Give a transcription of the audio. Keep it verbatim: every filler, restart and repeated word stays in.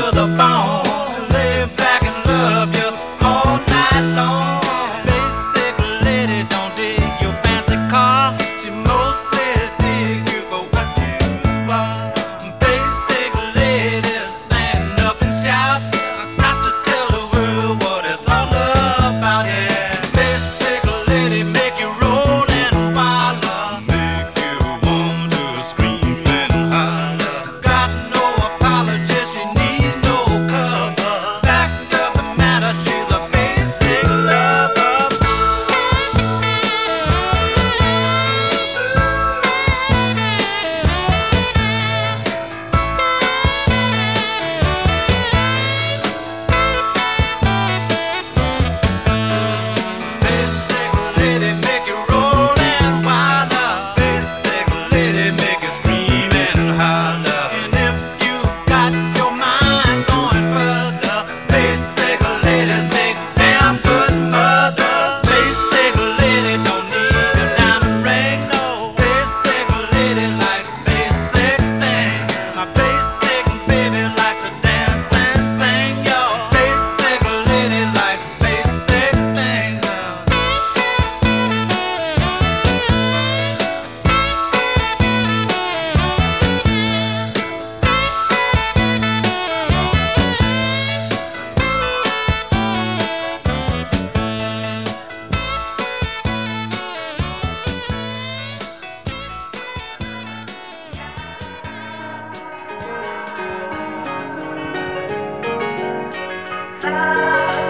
the bone. Lay back and love you all night long. Basic lady don't dig your fancy car. She mostly dig you for what you are. Basic lady, stand up and shout. I got to tell the world what it's all about. Yeah, basic lady make you roll and holler, make you want to scream and holler. Got no apology, she need no cover. Fact of the matter, she's a basic lover. Basic lady make you roll and holler. Basic lady make you scream and holler. And if you got your mind going further, basic ladies make damn good mothers. Basic lady don't need a diamond ring, no. Basic lady likes basic things. My basic baby likes to dance and sing, yo. Basic lady likes basic things. Love